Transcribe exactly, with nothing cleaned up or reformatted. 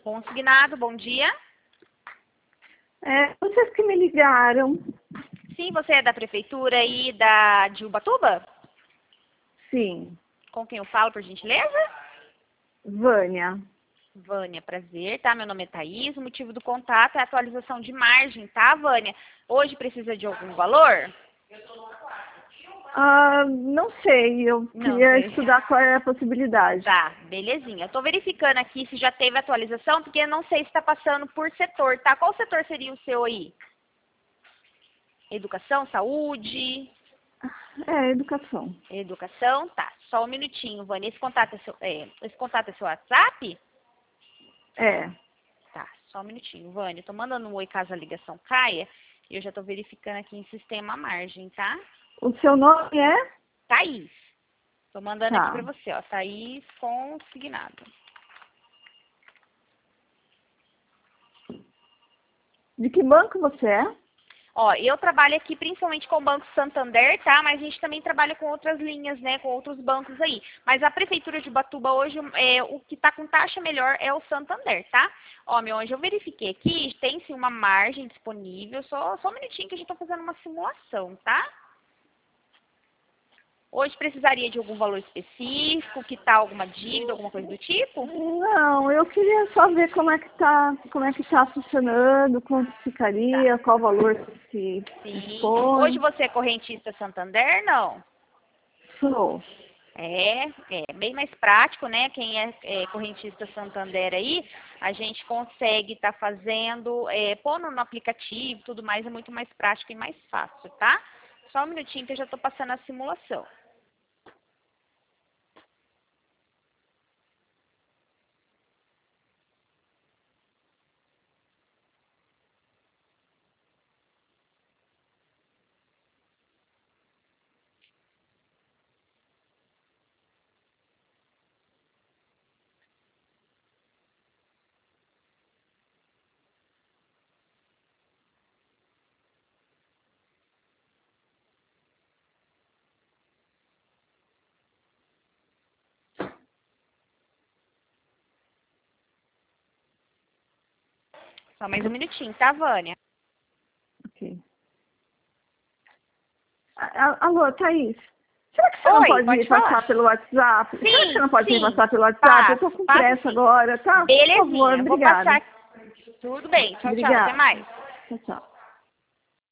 Consignado, bom dia. É, vocês que me ligaram. Sim, você é da prefeitura aí da, de Ubatuba? Sim. Com quem eu falo, por gentileza? Vânia. Vânia, prazer, tá? Meu nome é Thaís, o motivo do contato é a atualização de margem, tá, Vânia? Hoje precisa de algum valor? Ah, não sei, eu Não queria sei. estudar qual é a possibilidade. Tá, belezinha. Eu tô verificando aqui se já teve atualização, porque eu não sei se tá passando por setor, tá? Qual setor seria o seu aí? Educação, saúde? É, educação. Educação, tá. Só um minutinho, Vânia. Esse contato é seu, é, esse contato é seu WhatsApp? É. Tá, só um minutinho, Vânia. Tô mandando um oi caso a ligação caia. E eu já tô verificando aqui em sistema a margem, tá? O seu nome é? Thaís. Tô mandando aqui pra Tá. você, ó. Thaís consignado. De que banco você é? Ó, eu trabalho aqui principalmente com o Banco Santander, tá? Mas a gente também trabalha com outras linhas, né? Com outros bancos aí. Mas a Prefeitura de Ubatuba hoje, é, o que tá com taxa melhor é o Santander, tá? Ó, meu anjo, eu verifiquei aqui, tem sim uma margem disponível. Só, só um minutinho que a gente tá fazendo uma simulação, tá? Hoje precisaria de algum valor específico, que tá alguma dívida, alguma coisa do tipo? Não, eu queria só ver como é que tá, como é que tá funcionando, quanto Tá. ficaria, qual valor se Sim. Hoje dispõe. você é correntista Santander, não? Sou. É, é bem mais prático, né? Quem é, é correntista Santander aí, a gente consegue estar tá fazendo, é, pondo no aplicativo, tudo mais, é muito mais prático e mais fácil, tá? Só um minutinho que eu já estou passando a simulação. Só mais um minutinho, tá, Vânia? Ok. A- Alô, Thaís. Será que você não Oi, pode pode me passar falar? pelo WhatsApp? Será que você Sim, não pode me sim. passar pelo WhatsApp? Eu tô Passo, com passo pressa sim. agora, tá? Por favor, Belezinha, vou obrigada. passar. Tudo bem, tchau, tchau, até Obrigada. mais. Tchau, tchau.